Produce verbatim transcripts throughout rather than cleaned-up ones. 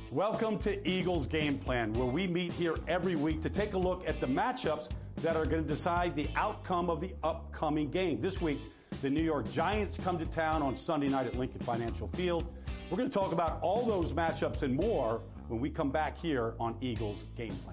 Welcome to Eagles Game Plan, where we meet here every week to take a look at the matchups that are going to decide the outcome of the upcoming game. This week, the New York Giants come to town on Sunday night at Lincoln Financial Field. We're going to talk about all those matchups and more when we come back here on Eagles Game Plan.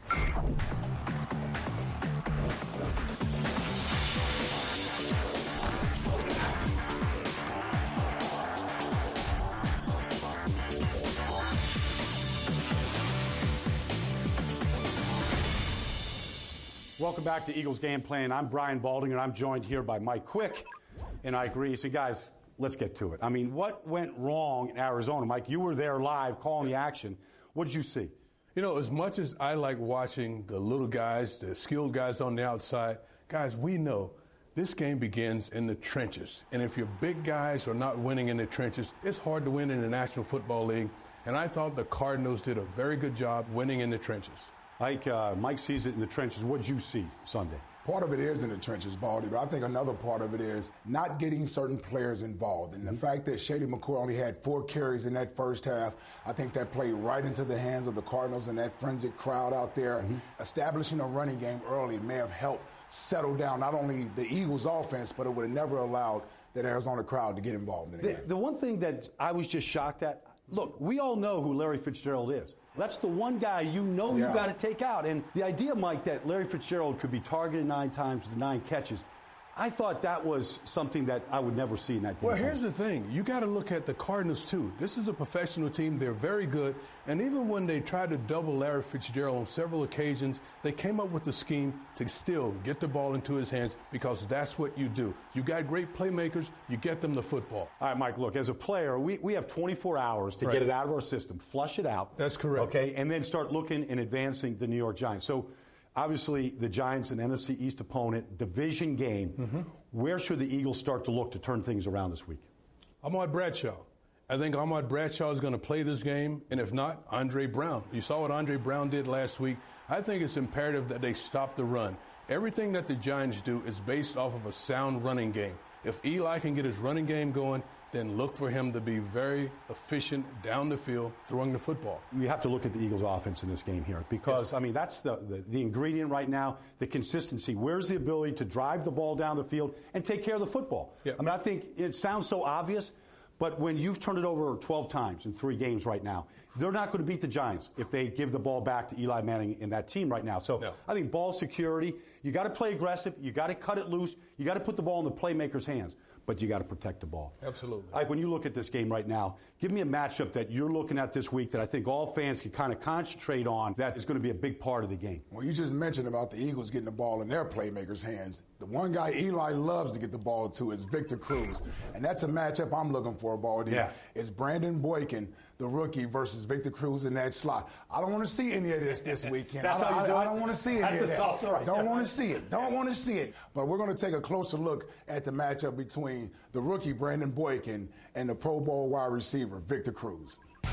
Welcome back to Eagles Game Plan. I'm Brian Balding, and I'm joined here by Mike Quick, and I agree. So, guys, let's get to it. I mean, what went wrong in Arizona? Mike, you were there live calling the action. What did you see? You know, as much as I like watching the little guys, the skilled guys on the outside, guys, we know this game begins in the trenches. And if your big guys are not winning in the trenches, it's hard to win in the National Football League. And I thought the Cardinals did a very good job winning in the trenches. Like uh, Mike sees it in the trenches. What did you see Sunday? Part of it is in the trenches, Baldy, but I think another part of it is not getting certain players involved. And the mm-hmm. fact that Shady McCoy only had four carries in that first half, I think that played right into the hands of the Cardinals and that frenzied crowd out there. Mm-hmm. Establishing a running game early may have helped settle down not only the Eagles' offense, but it would have never allowed that Arizona crowd to get involved in the, the game. The one thing that I was just shocked at, look, we all know who Larry Fitzgerald is. That's the one guy you know yeah. you got to take out. And the idea, Mike, that Larry Fitzgerald could be targeted nine times with nine catches, I thought that was something that I would never see in that game. Well, here's the thing. You got to look at the Cardinals, too. This is a professional team. They're very good. And even when they tried to double Larry Fitzgerald on several occasions, they came up with the scheme to still get the ball into his hands because that's what you do. You got great playmakers. You get them the football. All right, Mike, look, as a player, we, we have twenty-four hours to right. get it out of our system, flush it out. That's correct. Okay, and then start looking and advancing the New York Giants. So, obviously, the Giants, an N F C East opponent, division game. Mm-hmm. Where should the Eagles start to look to turn things around this week? Ahmad Bradshaw. I think Ahmad Bradshaw is going to play this game, and if not, Andre Brown. You saw what Andre Brown did last week. I think it's imperative that they stop the run. Everything that the Giants do is based off of a sound running game. If Eli can get his running game going, then look for him to be very efficient down the field throwing the football. You have to look at the Eagles' offense in this game here because, yes. I mean, that's the, the, the ingredient right now, the consistency. Where's the ability to drive the ball down the field and take care of the football? Yep. I mean, I think it sounds so obvious, but when you've turned it over twelve times in three games right now, they're not going to beat the Giants if they give the ball back to Eli Manning in that team right now. So no. I think ball security, you got to play aggressive, you got to cut it loose, you got to put the ball in the playmaker's hands, but you got to protect the ball. Absolutely. Like when you look at this game right now, give me a matchup that you're looking at this week that I think all fans can kind of concentrate on that is going to be a big part of the game. Well, you just mentioned about the Eagles getting the ball in their playmakers' hands. The one guy Eli loves to get the ball to is Victor Cruz, and that's a matchup I'm looking for, Baldy. Yeah. It's Brandon Boykin, the rookie, versus Victor Cruz in that slot. I don't want to see any of this this weekend. That's I, how you do I, it? I don't want to see it. That's the salsa right Don't there. want to see it. Don't want to see it. But we're going to take a closer look at the matchup between the rookie Brandon Boykin and the Pro Bowl wide receiver Victor Cruz. The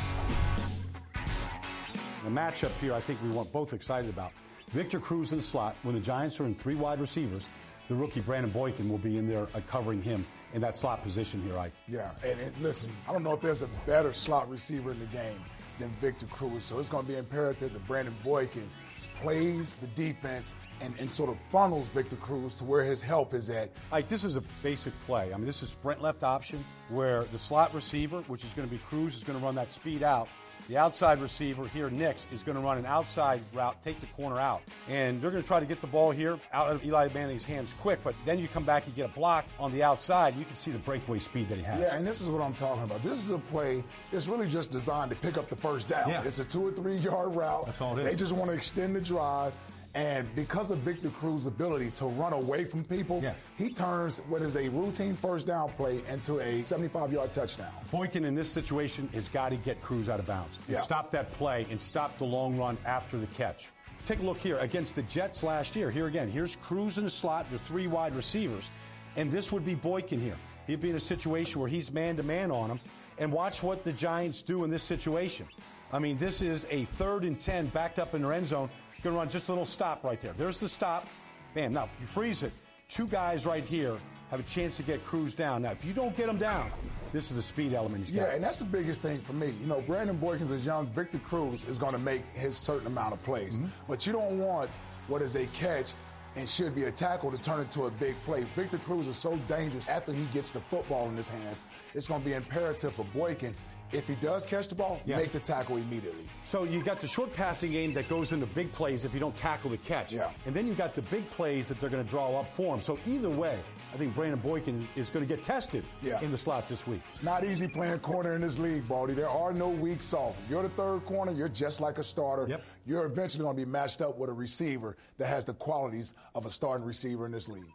matchup here I think we want both excited about. Victor Cruz in the slot. When the Giants are in three wide receivers, the rookie Brandon Boykin will be in there uh, covering him in that slot position here, Ike. Yeah, and, and listen, I don't know if there's a better slot receiver in the game than Victor Cruz, so it's going to be imperative that Brandon Boykin plays the defense and, and sort of funnels Victor Cruz to where his help is at. Ike, this is a basic play. I mean, this is sprint left option where the slot receiver, which is going to be Cruz, is going to run that speed out. The outside receiver here, Nix, is going to run an outside route, take the corner out. And they're going to try to get the ball here out of Eli Manning's hands quick, but then you come back and get a block on the outside. You can see the breakaway speed that he has. Yeah, and this is what I'm talking about. This is a play that's really just designed to pick up the first down. Yeah. It's a two or three yard route. That's all it is. They just want to extend the drive. And because of Victor Cruz's ability to run away from people, yeah. he turns what is a routine first down play into a seventy-five yard touchdown. Boykin in this situation has got to get Cruz out of bounds and yeah. stop that play and stop the long run after the catch. Take a look here against the Jets last year. Here again, here's Cruz in the slot, the three wide receivers, and this would be Boykin here. He'd be in a situation where he's man-to-man on him, and watch what the Giants do in this situation. I mean, this is a third and ten backed up in their end zone. Going to run just a little stop right there. There's the stop. Man, now you freeze it. Two guys right here have a chance to get Cruz down. Now, if you don't get him down, this is the speed element he's got. Yeah, and that's the biggest thing for me. You know, Brandon Boykins is young. Victor Cruz is going to make his certain amount of plays. Mm-hmm. But you don't want what is a catch and should be a tackle to turn into a big play. Victor Cruz is so dangerous after he gets the football in his hands. It's going to be imperative for Boykin, if he does catch the ball, yeah. make the tackle immediately. So you got the short passing game that goes into big plays if you don't tackle the catch. Yeah. And then you got the big plays that they're going to draw up for him. So either way, I think Brandon Boykin is going to get tested yeah. in the slot this week. It's not easy playing corner in this league, Baldy. There are no weak sauce. If you're the third corner, you're just like a starter. Yep. You're eventually going to be matched up with a receiver that has the qualities of a starting receiver in this league.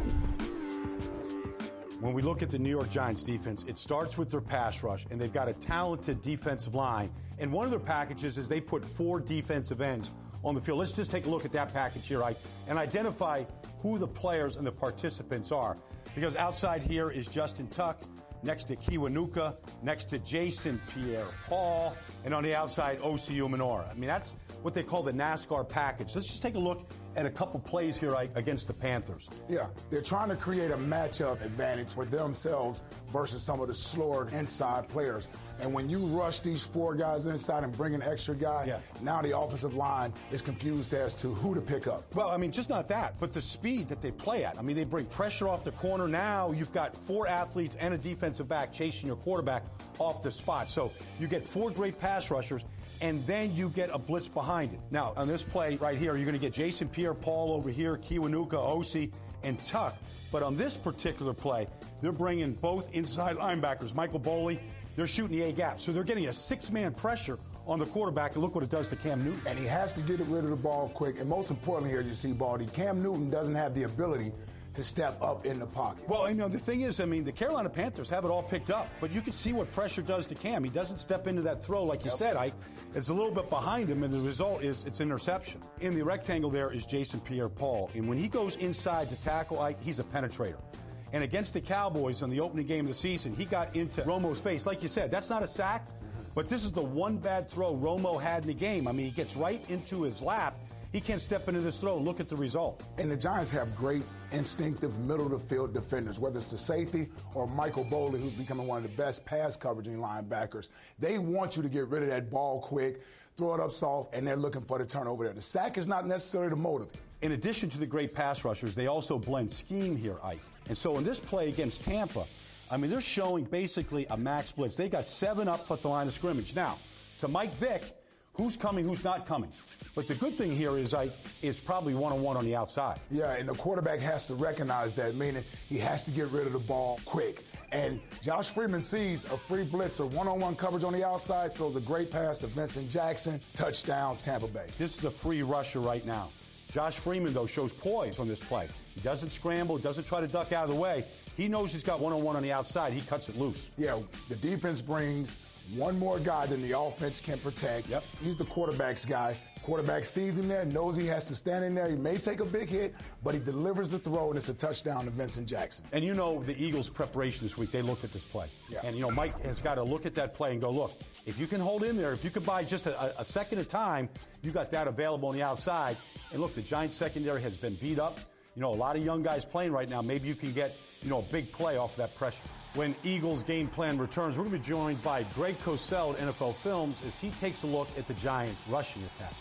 When we look at the New York Giants defense, it starts with their pass rush, and they've got a talented defensive line. And one of their packages is they put four defensive ends on the field. Let's just take a look at that package here, Ike, and identify who the players and the participants are. Because outside here is Justin Tuck, next to Kiwanuka, next to Jason Pierre-Paul, and on the outside, Osi Umenyiora. I mean, that's what they call the NASCAR package. Let's just take a look at a couple plays here Ike, against the Panthers. Yeah, they're trying to create a matchup advantage for themselves versus some of the slower inside players. And when you rush these four guys inside and bring an extra guy, yeah. now the offensive line is confused as to who to pick up. Well, I mean, just not that, but the speed that they play at. I mean, they bring pressure off the corner. Now you've got four athletes and a defensive back chasing your quarterback off the spot. So you get four great pass rushers, and then you get a blitz behind it. Now, on this play right here, you're going to get Jason Pierre-Paul over here, Kiwanuka, Osi, and Tuck. But on this particular play, they're bringing both inside linebackers, Michael Boley. They're shooting the A-gap. So they're getting a six-man pressure on the quarterback, and look what it does to Cam Newton. And he has to get rid of the ball quick. And most importantly here, you see, Baldy, Cam Newton doesn't have the ability to step up in the pocket. Well, you know, the thing is, I mean, the Carolina Panthers have it all picked up, but you can see what pressure does to Cam. He doesn't step into that throw, like you yep. said, Ike. It's a little bit behind him, and the result is it's interception. In the rectangle there is Jason Pierre-Paul, and when he goes inside to tackle Ike, he's a penetrator. And against the Cowboys on the opening game of the season, he got into Romo's face. Like you said, that's not a sack, but this is the one bad throw Romo had in the game. I mean, he gets right into his lap. He can't step into this throw. Look at the result. And the Giants have great instinctive middle-of-the-field defenders, whether it's the safety or Michael Boley, who's becoming one of the best pass coveraging linebackers. They want you to get rid of that ball quick, throw it up soft, and they're looking for the turnover there. The sack is not necessarily the motive. In addition to the great pass rushers, they also blend scheme here, Ike. And so in this play against Tampa, I mean, they're showing basically a max blitz. They got seven up at the line of scrimmage. Now, to Mike Vick, who's coming, who's not coming? But the good thing here is, Ike, is probably one-on-one on the outside. Yeah, and the quarterback has to recognize that, meaning he has to get rid of the ball quick. And Josh Freeman sees a free blitz, a one-on-one coverage on the outside, throws a great pass to Vincent Jackson, touchdown, Tampa Bay. This is a free rusher right now. Josh Freeman, though, shows poise on this play. He doesn't scramble, doesn't try to duck out of the way. He knows he's got one-on-one on the outside. He cuts it loose. Yeah, the defense brings one more guy than the offense can protect. Yep. He's the quarterback's guy. Quarterback sees him there, knows he has to stand in there. He may take a big hit, but he delivers the throw, and it's a touchdown to Vincent Jackson. And you know the Eagles' preparation this week, they looked at this play. Yeah. And, you know, Mike has got to look at that play and go, look, if you can hold in there, if you can buy just a, a second of time, you got that available on the outside. And, look, the Giants secondary has been beat up. You know, a lot of young guys playing right now. Maybe you can get, you know, a big play off of that pressure. When Eagles game plan returns, we're going to be joined by Greg Cosell at N F L Films as he takes a look at the Giants' rushing attack.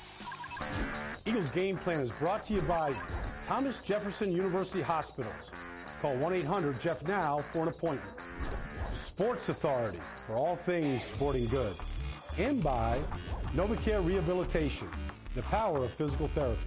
Eagles game plan is brought to you by Thomas Jefferson University Hospitals. Call one eight hundred Jeff now for an appointment. Sports Authority for all things sporting good. And by NovaCare Rehabilitation, the power of physical therapy.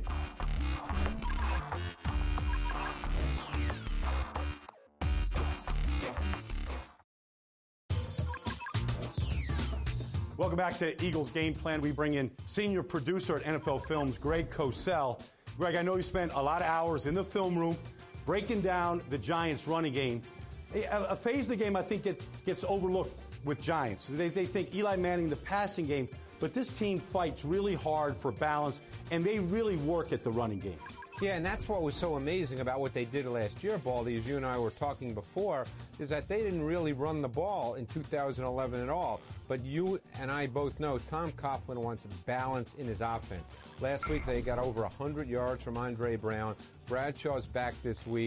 Welcome back to Eagles Game Plan. We bring in senior producer at N F L Films, Greg Cosell. Greg, I know you spent a lot of hours in the film room breaking down the Giants' running game. A, a phase of the game I think it gets overlooked with Giants. They, they think Eli Manning, the passing game, but this team fights really hard for balance, and they really work at the running game. Yeah, and that's what was so amazing about what they did last year, Baldy, as you and I were talking before, is that they didn't really run the ball in two thousand eleven at all. But you and I both know Tom Coughlin wants balance in his offense. Last week they got over one hundred yards from Andre Brown. Bradshaw's back this week.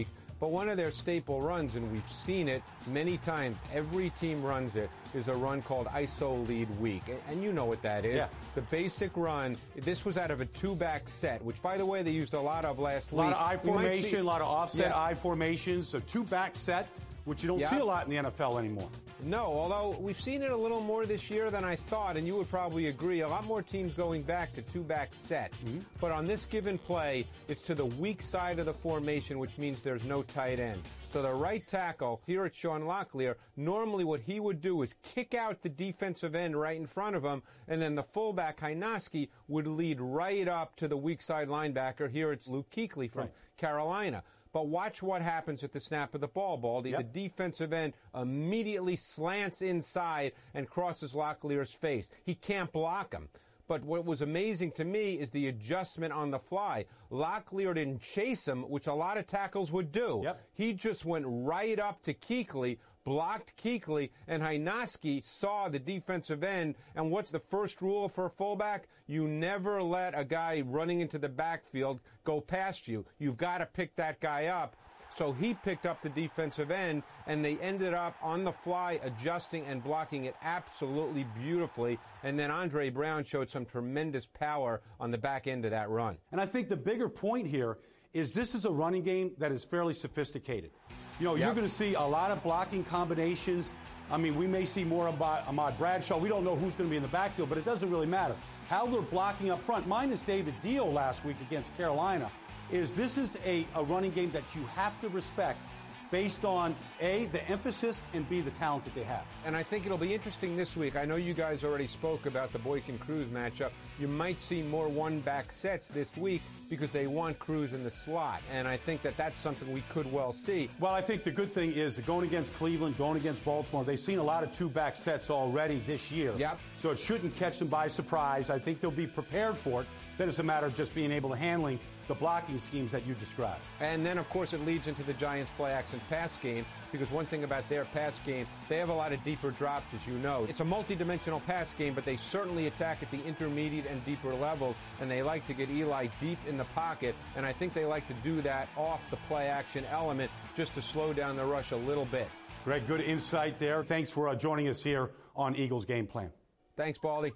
But one of their staple runs, and we've seen it many times, every team runs it, is a run called I S O lead weak. And you know what that is. Yeah. The basic run, this was out of a two-back set, which, by the way, they used a lot of last A week. lot of I formation, see, a lot of offset yeah. I formations, so two-back set, which you don't Yeah. see a lot in the N F L anymore. No, although we've seen it a little more this year than I thought, and you would probably agree, a lot more teams going back to two-back sets. Mm-hmm. But on this given play, it's to the weak side of the formation, which means there's no tight end. So the right tackle here at Sean Locklear, normally what he would do is kick out the defensive end right in front of him, and then the fullback, Hynoski, would lead right up to the weak side linebacker. Here it's Luke Kuechly from Right. Carolina. But watch what happens at the snap of the ball, Baldy. Yep. The defensive end immediately slants inside and crosses Locklear's face. He can't block him. But what was amazing to me is the adjustment on the fly. Locklear didn't chase him, which a lot of tackles would do. Yep. He just went right up to Kuechly, blocked Kuechly, and Hynoski saw the defensive end. And what's the first rule for a fullback? You never let a guy running into the backfield go past you. You've got to pick that guy up. So he picked up the defensive end, and they ended up on the fly adjusting and blocking it absolutely beautifully. And then Andre Brown showed some tremendous power on the back end of that run. And I think the bigger point here is this is a running game that is fairly sophisticated. You know, Yep. you're going to see a lot of blocking combinations. I mean, we may see more about Ahmad Bradshaw. We don't know who's going to be in the backfield, but it doesn't really matter. How they're blocking up front, minus David Deal last week against Carolina, is this is a, a running game that you have to respect based on, A, the emphasis, and B, the talent that they have. And I think it'll be interesting this week. I know you guys already spoke about the Boykin-Cruz matchup. You might see more one-back sets this week because they want Cruz in the slot. And I think that that's something we could well see. Well, I think the good thing is that going against Cleveland, going against Baltimore, they've seen a lot of two-back sets already this year. Yep. So it shouldn't catch them by surprise. I think they'll be prepared for it. Then it's a matter of just being able to handling the blocking schemes that you described. And then, of course, it leads into the Giants' play-action pass game, because one thing about their pass game, they have a lot of deeper drops, as you know. It's a multi-dimensional pass game, but they certainly attack at the intermediate and deeper levels, and they like to get Eli deep in the pocket, and I think they like to do that off the play-action element just to slow down the rush a little bit. Greg, good insight there. Thanks for uh, joining us here on Eagles Game Plan. Thanks, Baldy.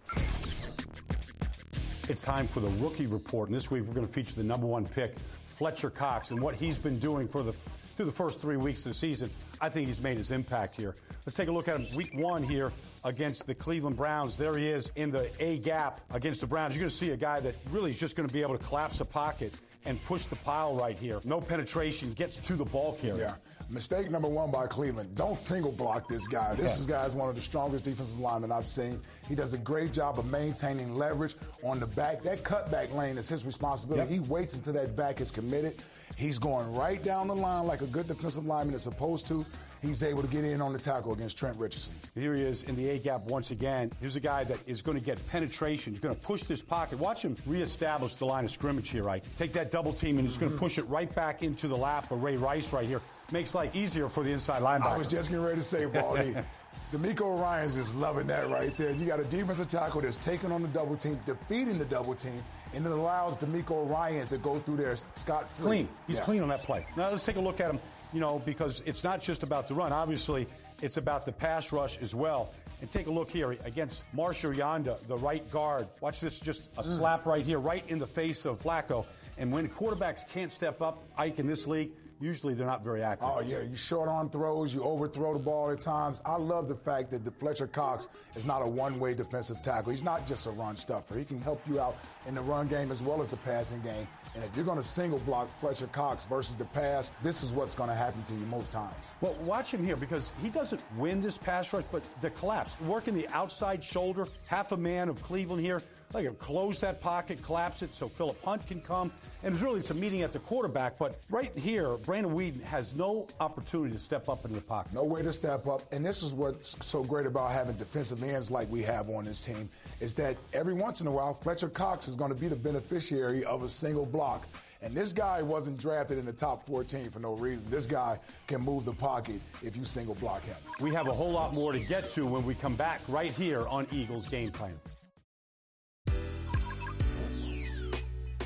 It's time for the Rookie Report, and this week we're going to feature the number one pick, Fletcher Cox, and what he's been doing for the through the first three weeks of the season. I think he's made his impact here. Let's take a look at him week one here against the Cleveland Browns. There he is in the A gap against the Browns. You're going to see a guy that really is just going to be able to collapse the pocket and push the pile right here. No penetration, gets to the ball carrier. Yeah. Mistake number one by Cleveland. Don't single block this guy. This Yeah. guy is one of the strongest defensive linemen I've seen. He does a great job of maintaining leverage on the back. That cutback lane is his responsibility. Yep. He waits until that back is committed. He's going right down the line like a good defensive lineman is supposed to. He's able to get in on the tackle against Trent Richardson. Here he is in the A-gap once again. Here's a guy that is going to get penetration. He's going to push this pocket. Watch him reestablish the line of scrimmage here, right? Take that double team, and he's going to push it right back into the lap of Ray Rice right here. Makes life easier for the inside linebacker. I was just getting ready to say, Baldy, D'Amico Ryans is loving that right there. You got a defensive tackle that's taking on the double team, defeating the double team, and it allows D'Amico Ryans to go through there scot-free. Clean. He's Yeah. clean on that play. Now let's take a look at him, you know, because it's not just about the run. Obviously, it's about the pass rush as well. And take a look here against Marshall Yanda, the right guard. Watch this, just a Mm. slap right here, right in the face of Flacco. And when quarterbacks can't step up, Ike, in this league, usually they're not very accurate. Oh, yeah, you short arm throws, you overthrow the ball at times. I love the fact that the Fletcher Cox is not a one-way defensive tackle. He's not just a run stuffer. He can help you out in the run game as well as the passing game. And if you're going to single block Fletcher Cox versus the pass, this is what's going to happen to you most times. Well, watch him here, because he doesn't win this pass rush, but the collapse. Working the outside shoulder, half a man of Cleveland here. Like, close that pocket, collapse it so Philip Hunt can come. And it's really, it's a meeting at the quarterback. But right here, Brandon Weeden has no opportunity to step up into the pocket. No way to step up. And this is what's so great about having defensive ends like we have on this team, is that every once in a while, Fletcher Cox is going to be the beneficiary of a single block. And this guy wasn't drafted in the top fourteen for no reason. This guy can move the pocket if you single block him. We have a whole lot more to get to when we come back right here on Eagles Game Plan.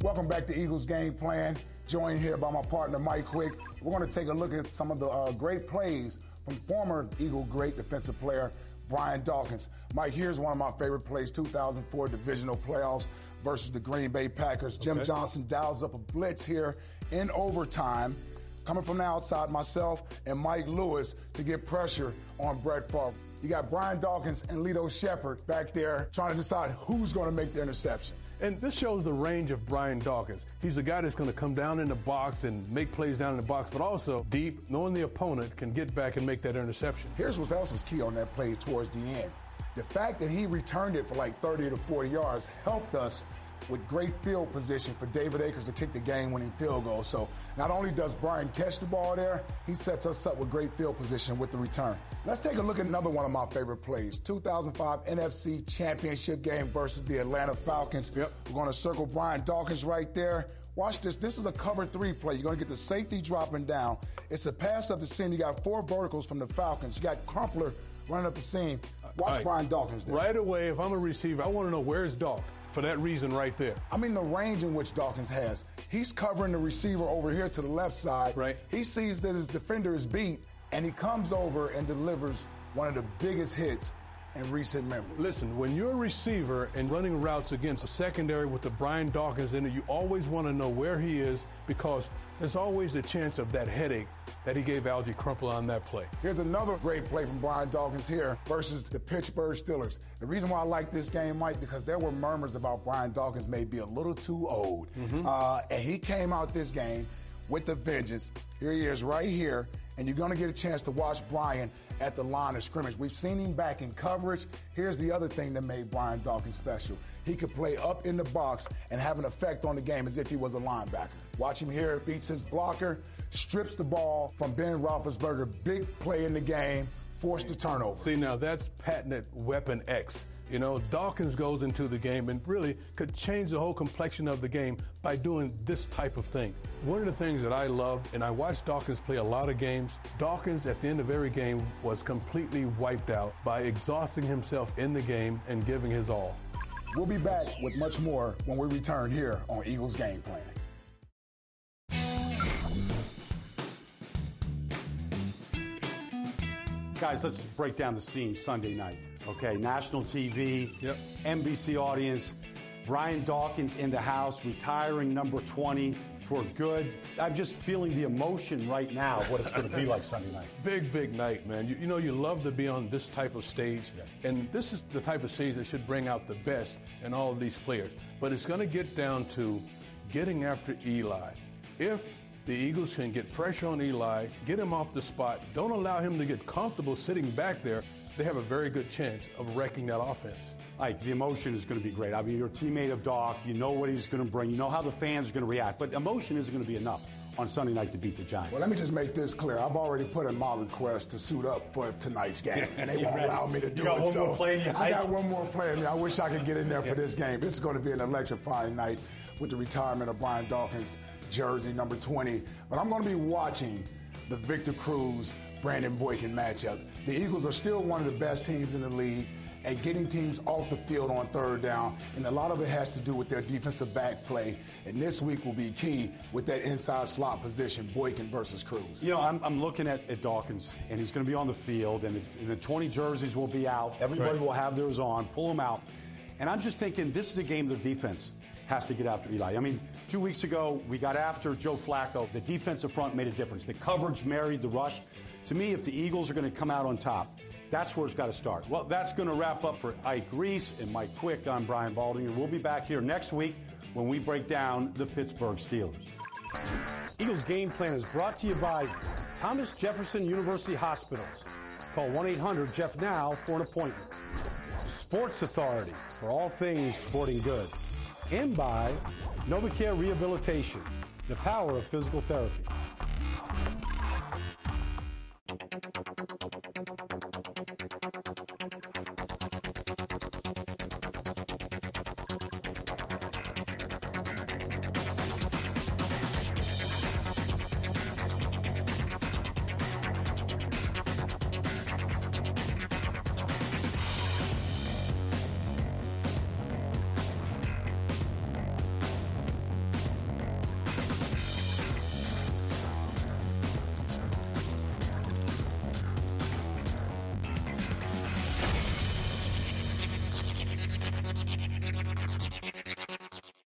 Welcome back to Eagles Game Plan. Joined here by my partner, Mike Quick. We're going to take a look at some of the uh, great plays from former Eagle great defensive player Brian Dawkins. Mike, here's one of my favorite plays, two thousand four divisional playoffs versus the Green Bay Packers. Jim Okay. Johnson dials up a blitz here in overtime, coming from the outside, myself and Mike Lewis to get pressure on Brett Favre. You got Brian Dawkins and Lito Shepherd back there trying to decide who's going to make the interception. And this shows the range of Brian Dawkins. He's the guy that's going to come down in the box and make plays down in the box, but also deep, knowing the opponent can get back and make that interception. Here's what else is key on that play towards the end. The fact that he returned it for like thirty to forty yards helped us with great field position for David Akers to kick the game-winning field goal. So not only does Brian catch the ball there, he sets us up with great field position with the return. Let's take a look at another one of my favorite plays. two thousand five N F C Championship game versus the Atlanta Falcons. Yep. We're going to circle Brian Dawkins right there. Watch this. This is a cover three play. You're going to get the safety dropping down. It's a pass up the seam. You got four verticals from the Falcons. You got Crumpler running up the seam. Watch Right. Brian Dawkins there. Right away, if I'm a receiver, I want to know where's Dawk for that reason right there. I mean, the range in which Dawkins has. He's covering the receiver over here to the left side. Right. He sees that his defender is beat, and he comes over and delivers one of the biggest hits in recent memory. Listen, when you're a receiver and running routes against a secondary with the Brian Dawkins in it, you always want to know where he is because there's always a chance of that headache that he gave Algie Crumple on that play. Here's another great play from Brian Dawkins here versus the Pittsburgh Steelers. The reason why I like this game, Mike, because there were murmurs about Brian Dawkins may be a little too old. Mm-hmm. Uh, and he came out this game with the vengeance. Here he is right here, and you're going to get a chance to watch Brian at the line of scrimmage. We've seen him back in coverage. Here's the other thing that made Brian Dawkins special. He could play up in the box and have an effect on the game as if he was a linebacker. Watch him here, beats his blocker, strips the ball from Ben Roethlisberger. Big play in the game, forced the turnover. See, now that's patented Weapon X. You know, Dawkins goes into the game and really could change the whole complexion of the game by doing this type of thing. One of the things that I love, and I watched Dawkins play a lot of games, Dawkins at the end of every game was completely wiped out by exhausting himself in the game and giving his all. We'll be back with much more when we return here on Eagles Game Plan. Guys, let's break down the scene Sunday night. Okay, national T V, Yep. N B C audience, Brian Dawkins in the house, retiring number twenty for good. I'm just feeling the emotion right now of what it's going to be like Sunday night. Big, big night, man. You, you know, you love to be on this type of stage, and this is the type of stage that should bring out the best in all of these players. But it's going to get down to getting after Eli. If the Eagles can get pressure on Eli, get him off the spot, don't allow him to get comfortable sitting back there, they have a very good chance of wrecking that offense. Ike, the emotion is going to be great. I mean, you're a teammate of Doc. You know what he's going to bring. You know how the fans are going to react. But emotion isn't going to be enough on Sunday night to beat the Giants. Well, let me just make this clear. I've already put in my request to suit up for tonight's game, and they You won't ready? allow me to do You got it. one so more play in you, I Ike? got one more play in me. I wish I could get in there for this game. It's going to be an electrifying night with the retirement of Brian Dawkins' jersey, number twenty. But I'm going to be watching the Victor Cruz, Brandon Boykin matchup. The Eagles are still one of the best teams in the league at getting teams off the field on third down, and a lot of it has to do with their defensive back play. And this week will be key with that inside slot position, Boykin versus Cruz. You know, I'm, I'm looking at, at Dawkins, and he's going to be on the field, and the, and the twenty jerseys will be out. Everybody Right. will have theirs on. Pull them out. And I'm just thinking this is a game the defense has to get after Eli. I mean, two weeks ago, we got after Joe Flacco. The defensive front made a difference. The coverage married the rush. To me, if the Eagles are going to come out on top, that's where it's got to start. Well, that's going to wrap up for Ike Reese and Mike Quick. I'm Brian Baldinger. We'll be back here next week when we break down the Pittsburgh Steelers. Eagles Game Plan is brought to you by Thomas Jefferson University Hospitals. Call one eight hundred Jeff now for an appointment. Sports Authority for all things sporting good. And by NovaCare Rehabilitation, the power of physical therapy.